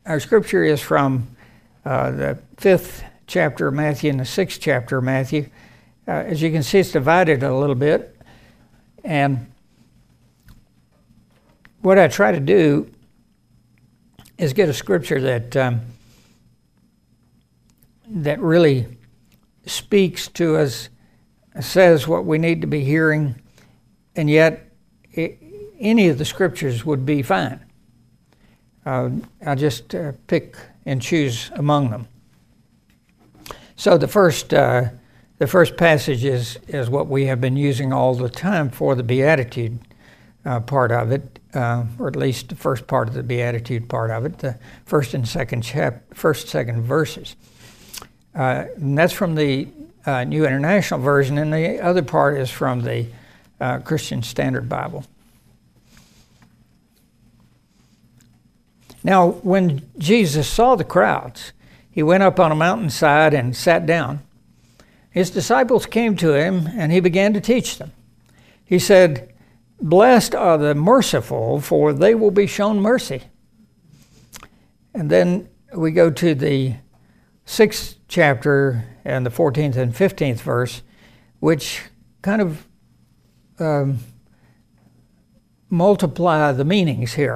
Our scripture is from the 5th chapter of Matthew and the 6th chapter of Matthew. As you can see, it's divided a little bit. And what I try to do is get a scripture that that really speaks to us, says what we need to be hearing, and yet any of the scriptures would be fine. I'll just pick and choose among them. So the first passage is what we have been using all the time for the Beatitude part of it, or at least the first part of the Beatitude part of it, the first and second verses. And that's from the New International Version, and the other part is from the Christian Standard Bible. Now, when Jesus saw the crowds, he went up on a mountainside and sat down. His disciples came to him, and he began to teach them. He said, "Blessed are the merciful, for they will be shown mercy." And then we go to the 6th chapter and the 14th and 15th verse, which kind of multiply the meanings here.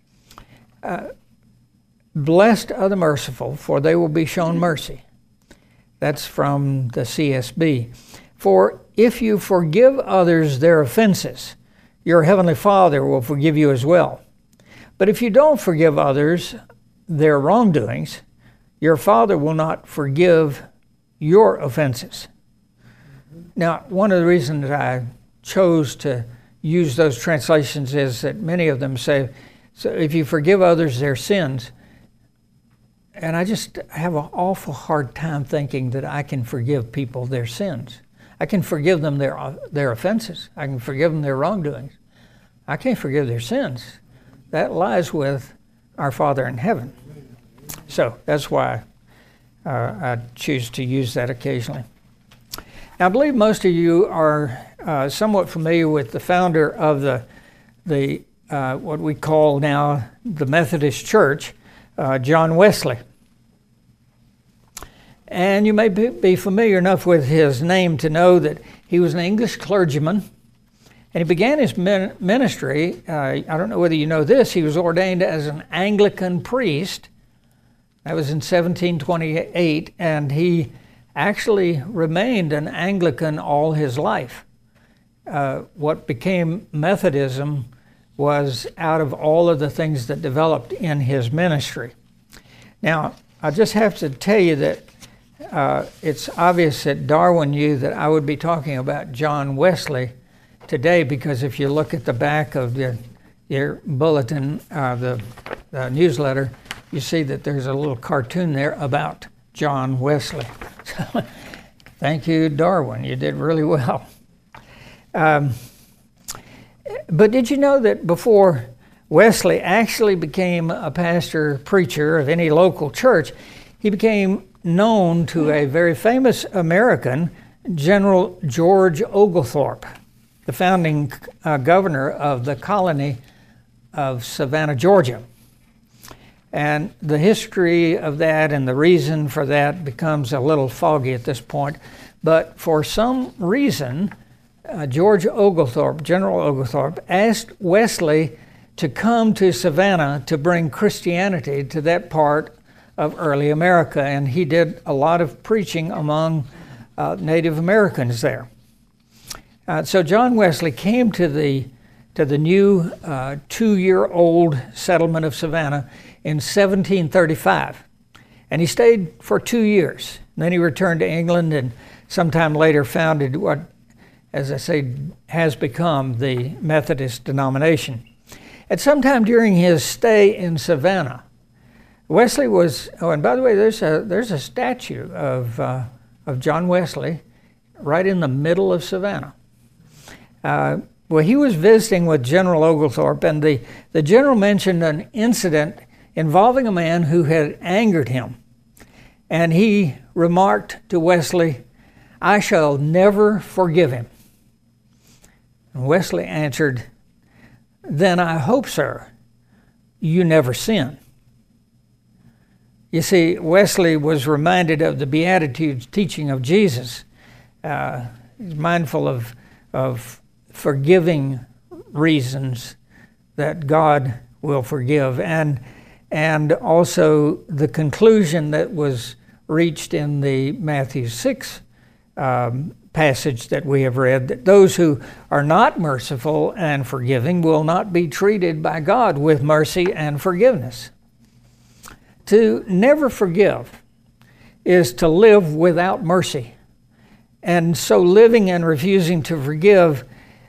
Blessed are the merciful, for they will be shown mercy. That's from the CSB. For if you forgive others their offenses, your heavenly Father will forgive you as well. But if you don't forgive others their wrongdoings, your Father will not forgive your offenses. Now, one of the reasons I chose to use those translations is that many of them say, so if you forgive others their sins, and I just have an awful hard time thinking that I can forgive people their sins. I can forgive them their offenses. I can forgive them their wrongdoings. I can't forgive their sins. That lies with our Father in heaven. So that's why I choose to use that occasionally. Now, I believe most of you are somewhat familiar with the founder of the what we call now the Methodist Church, John Wesley. And you may be familiar enough with his name to know that he was an English clergyman, and he began his ministry. I don't know whether you know this, he was ordained as an Anglican priest. That was in 1728, and he actually remained an Anglican all his life. What became Methodism was out of all of the things that developed in his ministry. Now, I just have to tell you that it's obvious that Darwin knew that I would be talking about John Wesley today, because if you look at the back of your bulletin, the newsletter, you see that there's a little cartoon there about John Wesley. So, thank you, Darwin. You did really well. But did you know that before Wesley actually became a pastor, preacher of any local church, he became known to a very famous American, General George Oglethorpe, the founding governor of the colony of Savannah, Georgia. And the history of that and the reason for that becomes a little foggy at this point. But for some reason, George Oglethorpe, General Oglethorpe, asked Wesley to come to Savannah to bring Christianity to that part of early America. And he did a lot of preaching among Native Americans there. So John Wesley came to the new 2-year-old settlement of Savannah in 1735. And he stayed for 2 years. And then he returned to England and sometime later founded what, as I say, has become the Methodist denomination. At some time during his stay in Savannah, Wesley was, oh, and by the way, there's a statue of John Wesley right in the middle of Savannah. Well, he was visiting with General Oglethorpe, and the general mentioned an incident involving a man who had angered him. And he remarked to Wesley, "I shall never forgive him." And Wesley answered, "Then I hope, sir, you never sin." You see, Wesley was reminded of the Beatitudes teaching of Jesus. He's mindful of forgiving reasons that God will forgive, and also the conclusion that was reached in the Matthew 6 passage that we have read, that those who are not merciful and forgiving will not be treated by God with mercy and forgiveness. To never forgive is to live without mercy. And so living and refusing to forgive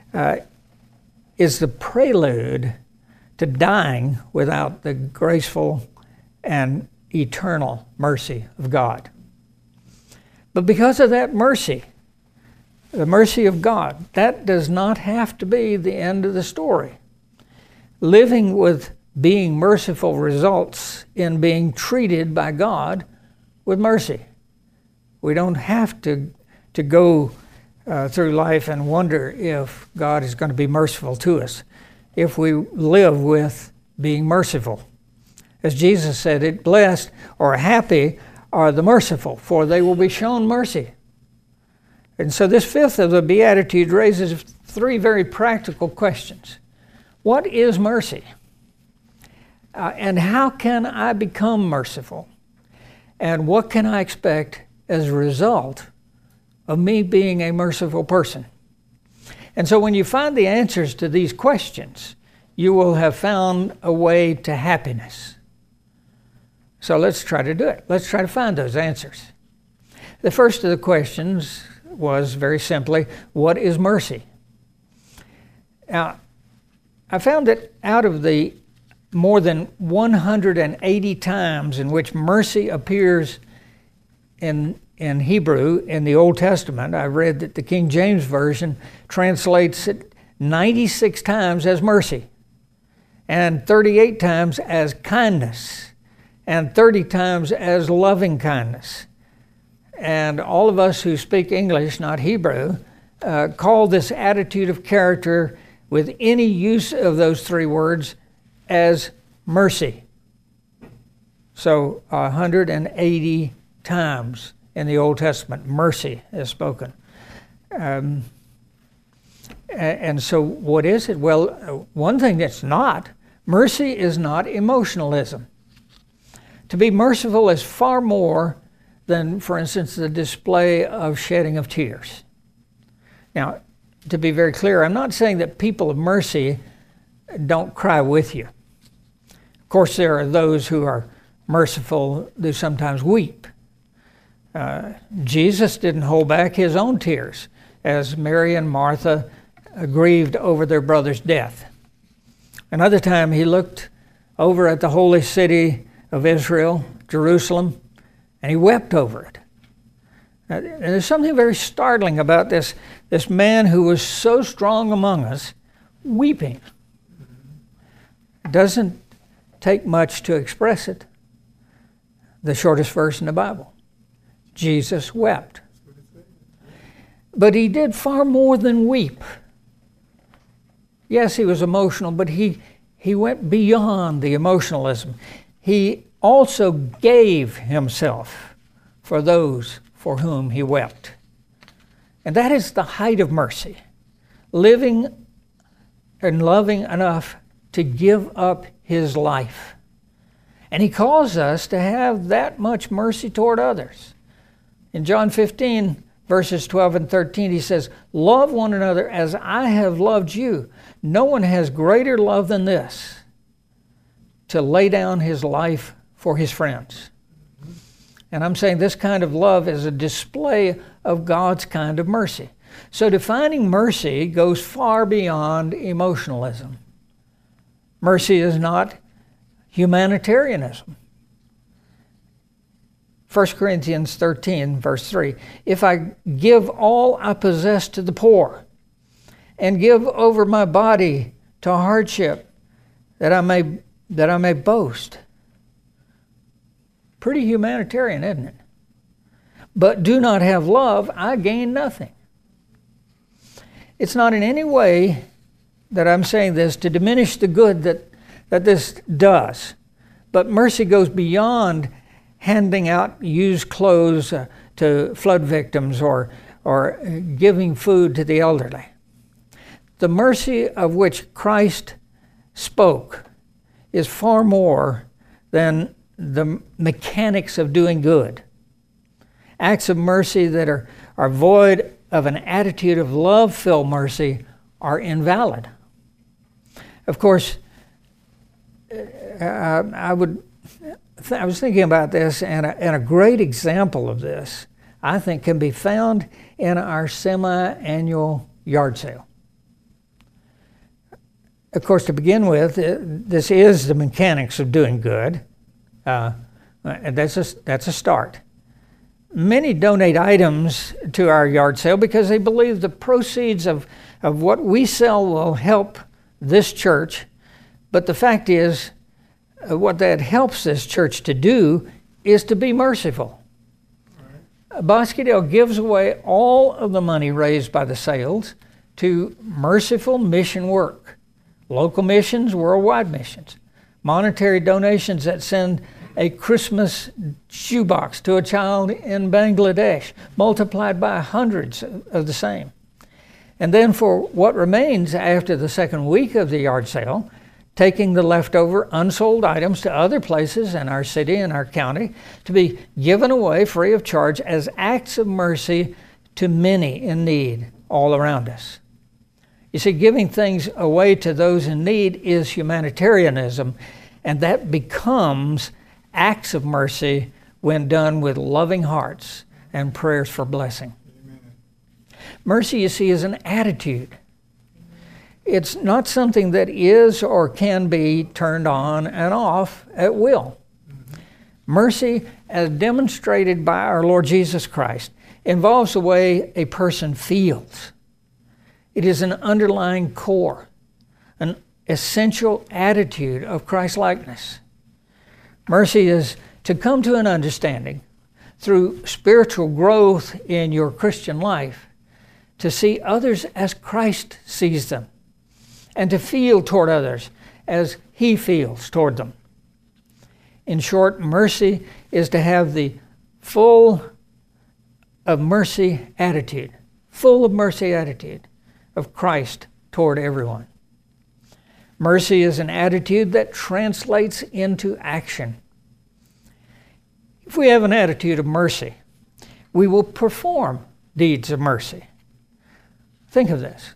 is the prelude to dying without the graceful and eternal mercy of God. But because of that mercy, the mercy of God, that does not have to be the end of the story. Living with being merciful results in being treated by God with mercy. We don't have to go through life and wonder if God is going to be merciful to us if we live with being merciful. As Jesus said it, blessed or happy are the merciful, for they will be shown mercy. And so this fifth of the Beatitude raises three very practical questions. What is mercy? And how can I become merciful? And what can I expect as a result of me being a merciful person? And so when you find the answers to these questions, you will have found a way to happiness. So let's try to do it. Let's try to find those answers. The first of the questions was very simply, what is mercy? Now, I found that out of the more than 180 times in which mercy appears in Hebrew in the Old Testament, I read that the King James Version translates it 96 times as mercy, and 38 times as kindness, and 30 times as loving kindness. And all of us who speak English, not Hebrew, call this attitude of character with any use of those three words as mercy. So 180 times in the Old Testament, mercy is spoken. And so what is it? Well, one thing that's not, mercy is not emotionalism. To be merciful is far more than, for instance, the display of shedding of tears. Now, to be very clear, I'm not saying that people of mercy don't cry with you. Of course, there are those who are merciful who sometimes weep. Jesus didn't hold back his own tears as Mary and Martha grieved over their brother's death. Another time he looked over at the holy city of Israel, Jerusalem, and he wept over it. And there's something very startling about this man who was so strong among us weeping. It doesn't take much to express it. The shortest verse in the Bible. Jesus wept. But he did far more than weep. Yes, he was emotional, but he went beyond the emotionalism. He also gave himself for those for whom he wept. And that is the height of mercy. Living and loving enough to give up his life. And he calls us to have that much mercy toward others. In John 15, verses 12 and 13, he says, love one another as I have loved you. No one has greater love than this, to lay down his life for his friends. And I'm saying this kind of love is a display of God's kind of mercy. So defining mercy goes far beyond emotionalism. Mercy is not humanitarianism. 1 Corinthians 13, verse 3, if I give all I possess to the poor and give over my body to hardship that I may boast. Pretty humanitarian, isn't it? But do not have love, I gain nothing. It's not in any way that I'm saying this to diminish the good that this does. But mercy goes beyond handing out used clothes to flood victims or giving food to the elderly. The mercy of which Christ spoke is far more than the mechanics of doing good. Acts of mercy that are void of an attitude of love-filled mercy are invalid. Of course, I was thinking about this, and a great example of this, I think, can be found in our semi-annual yard sale. Of course, to begin with, this is the mechanics of doing good. That's a start. Many donate items to our yard sale because they believe the proceeds of what we sell will help this church. But the fact is, what that helps this church to do is to be merciful. Right. Bosquedale gives away all of the money raised by the sales to merciful mission work. Local missions, worldwide missions. Monetary donations that send a Christmas shoebox to a child in Bangladesh, multiplied by hundreds of the same. And then for what remains after the second week of the yard sale, taking the leftover unsold items to other places in our city and our county to be given away free of charge as acts of mercy to many in need all around us. You see, giving things away to those in need is humanitarianism, and that becomes acts of mercy when done with loving hearts and prayers for blessing. Amen. Mercy, you see, is an attitude. It's not something that is or can be turned on and off at will. Mercy, as demonstrated by our Lord Jesus Christ, involves the way a person feels. It is an underlying core, an essential attitude of Christ-likeness. Mercy is to come to an understanding through spiritual growth in your Christian life, to see others as Christ sees them, and to feel toward others as He feels toward them. In short, mercy is to have the full of mercy attitude of Christ toward everyone. Mercy is an attitude that translates into action. If we have an attitude of mercy, we will perform deeds of mercy. Think of this.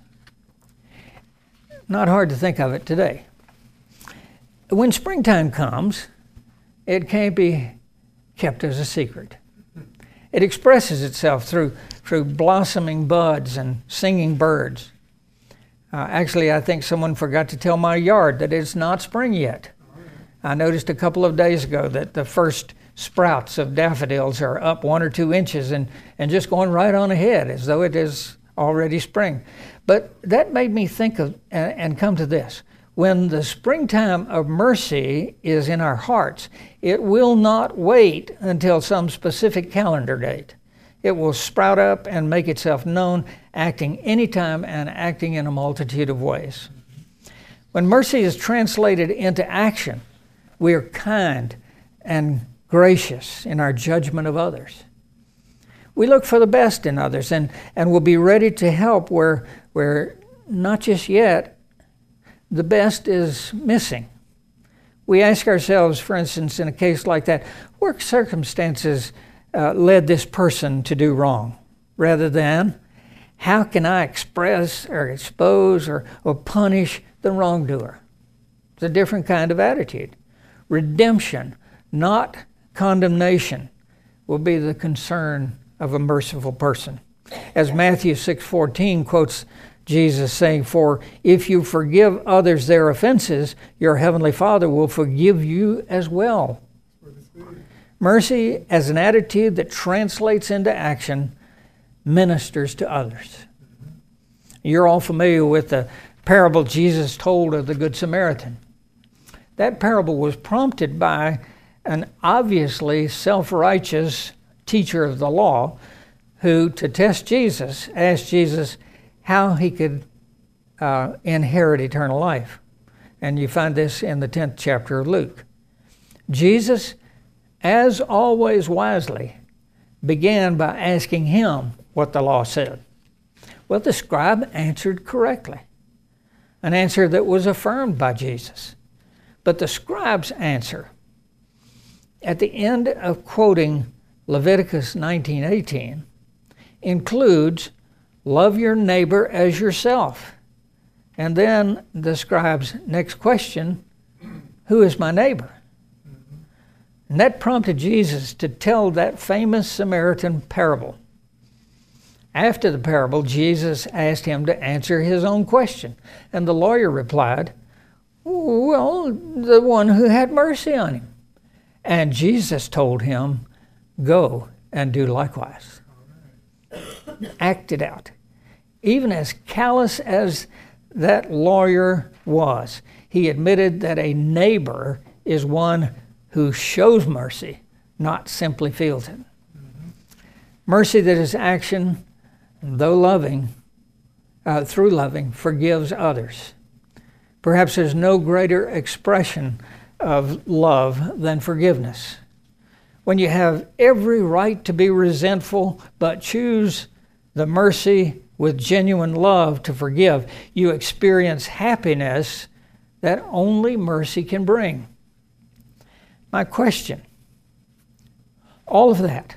Not hard to think of it today. When springtime comes, it can't be kept as a secret. It expresses itself through blossoming buds and singing birds. Actually, I think someone forgot to tell my yard that it's not spring yet. I noticed a couple of days ago that the first sprouts of daffodils are up 1 or 2 inches and just going right on ahead as though it is already spring. But that made me think of and come to this. When the springtime of mercy is in our hearts, it will not wait until some specific calendar date. It will sprout up and make itself known, acting anytime and acting in a multitude of ways. When mercy is translated into action, we are kind and gracious in our judgment of others. We look for the best in others and will be ready to help where not just yet, the best is missing. We ask ourselves, for instance, in a case like that, what circumstances led this person to do wrong? Rather than, how can I express or expose or punish the wrongdoer? It's a different kind of attitude. Redemption, not condemnation, will be the concern of a merciful person. As Matthew 6:14 quotes Jesus saying, "For if you forgive others their offenses, your heavenly Father will forgive you as well." Mercy, as an attitude that translates into action, ministers to others. You're all familiar with the parable Jesus told of the Good Samaritan. That parable was prompted by an obviously self-righteous teacher of the law who, to test Jesus, asked Jesus how he could inherit eternal life. And you find this in the 10th chapter of Luke. Jesus, as always wisely, began by asking him what the law said. Well, the scribe answered correctly, an answer that was affirmed by Jesus. But the scribe's answer, at the end of quoting Leviticus 19:18, includes, love your neighbor as yourself. And then the scribe's next question, who is my neighbor? And that prompted Jesus to tell that famous Samaritan parable. After the parable, Jesus asked him to answer his own question. And the lawyer replied, well, the one who had mercy on him. And Jesus told him, go and do likewise. Act it out. Even as callous as that lawyer was, he admitted that a neighbor is one who shows mercy, not simply feels it. Mercy that is action, though loving, through loving, forgives others. Perhaps there's no greater expression of love than forgiveness. When you have every right to be resentful, but choose the mercy with genuine love to forgive, you experience happiness that only mercy can bring. My question, all of that,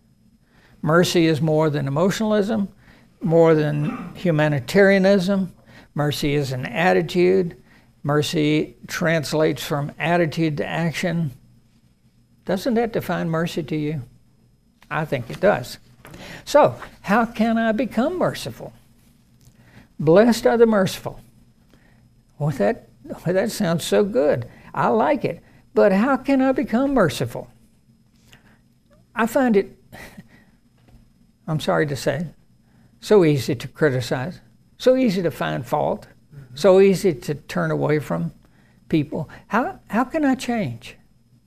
mercy is more than emotionalism, more than humanitarianism. Mercy is an attitude. Mercy translates from attitude to action. Doesn't that define mercy to you? I think it does. So, how can I become merciful? Blessed are the merciful. Well, that sounds so good. I like it. But how can I become merciful? I find it, I'm sorry to say, so easy to criticize, so easy to find fault, so easy to turn away from people. How can I change?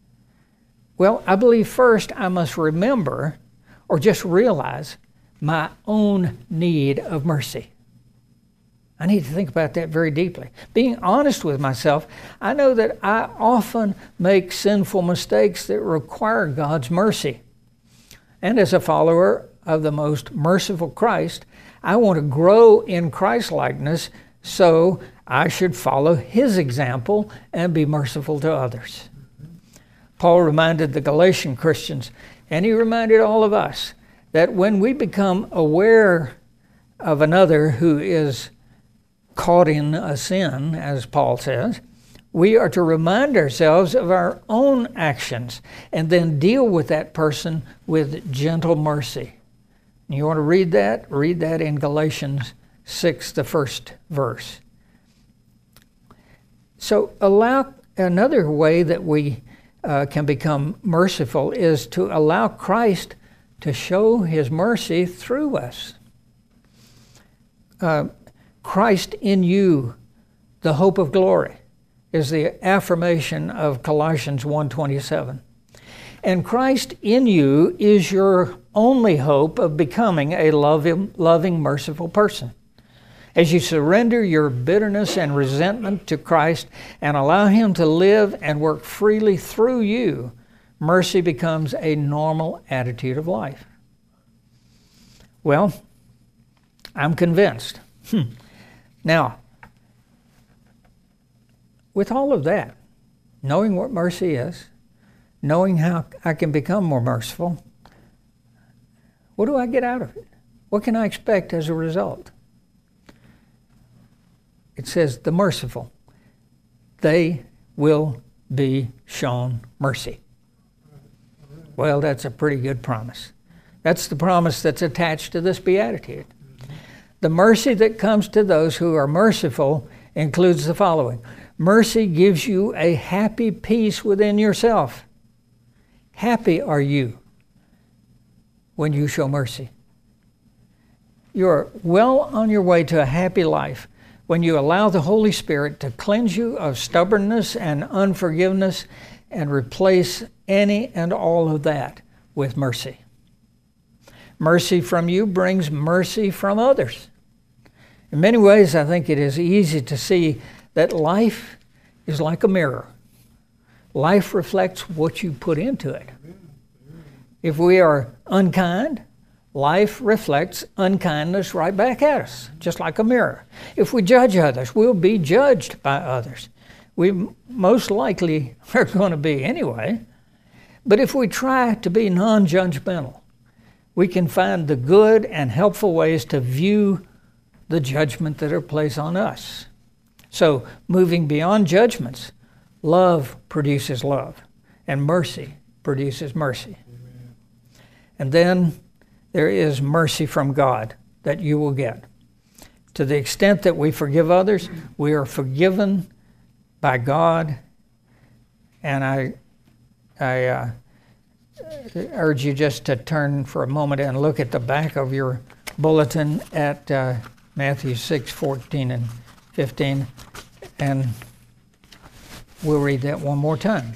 Well, I believe first I must remember or just realize my own need of mercy. I need to think about that very deeply. Being honest with myself, I know that I often make sinful mistakes that require God's mercy. And as a follower of the most merciful Christ, I want to grow in Christ-likeness, so I should follow His example and be merciful to others. Paul reminded the Galatian Christians, and he reminded all of us, that when we become aware of another who is caught in a sin, as Paul says, we are to remind ourselves of our own actions and then deal with that person with gentle mercy. You want to read that? Read that in Galatians 6, the first verse. So another way that we can become merciful is to allow Christ to show His mercy through us. Christ in you, the hope of glory, is the affirmation of Colossians 1:27. And Christ in you is your only hope of becoming a loving, merciful person. As you surrender your bitterness and resentment to Christ and allow Him to live and work freely through you, mercy becomes a normal attitude of life. Well, I'm convinced. Now, with all of that, knowing what mercy is, knowing how I can become more merciful, what do I get out of it? What can I expect as a result? It says, the merciful, they will be shown mercy. Well, that's a pretty good promise. That's the promise that's attached to this beatitude. The mercy that comes to those who are merciful includes the following. Mercy gives you a happy peace within yourself. Happy are you when you show mercy. You're well on your way to a happy life when you allow the Holy Spirit to cleanse you of stubbornness and unforgiveness and replace any and all of that with mercy. Mercy from you brings mercy from others. In many ways, I think it is easy to see that life is like a mirror. Life reflects what you put into it. If we are unkind, life reflects unkindness right back at us, just like a mirror. If we judge others, we'll be judged by others. We most likely are going to be anyway. But if we try to be non-judgmental, we can find the good and helpful ways to view the judgment that are placed on us. So, moving beyond judgments, love produces love, and mercy produces mercy. Amen. And then there is mercy from God that you will get. To the extent that we forgive others, we are forgiven by God. And I urge you just to turn for a moment and look at the back of your bulletin at Matthew 6:14 and 15, and we'll read that one more time.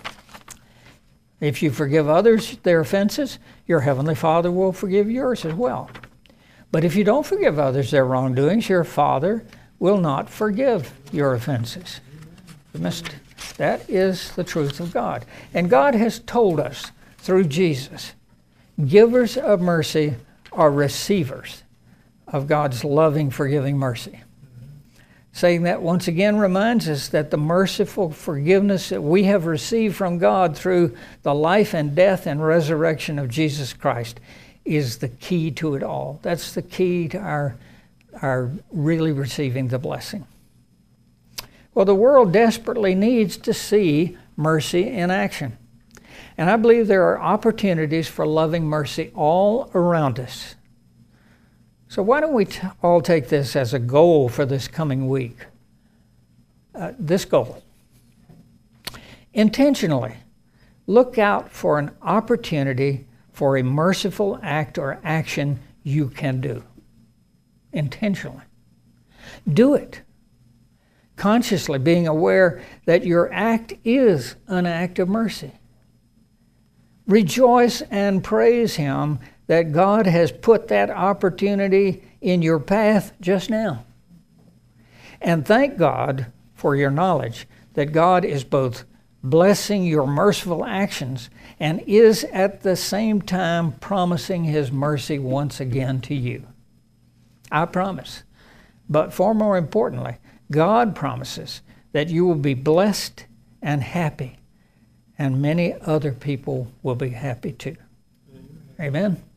If you forgive others their offenses, your heavenly Father will forgive yours as well. But if you don't forgive others their wrongdoings, your Father will not forgive your offenses. That is the truth of God. And God has told us through Jesus, givers of mercy are receivers of God's loving, forgiving mercy. Saying that once again reminds us that the merciful forgiveness that we have received from God through the life and death and resurrection of Jesus Christ is the key to it all. That's the key to our really receiving the blessing. Well, the world desperately needs to see mercy in action. And I believe there are opportunities for loving mercy all around us. So why don't we all take this as a goal for this coming week? This goal. Intentionally, look out for an opportunity for a merciful act or action you can do. Intentionally. Do it. Consciously being aware that your act is an act of mercy. Rejoice and praise Him that God has put that opportunity in your path just now. And thank God for your knowledge that God is both blessing your merciful actions and is at the same time promising His mercy once again to you. I promise. But far more importantly, God promises that you will be blessed and happy, and many other people will be happy too. Amen.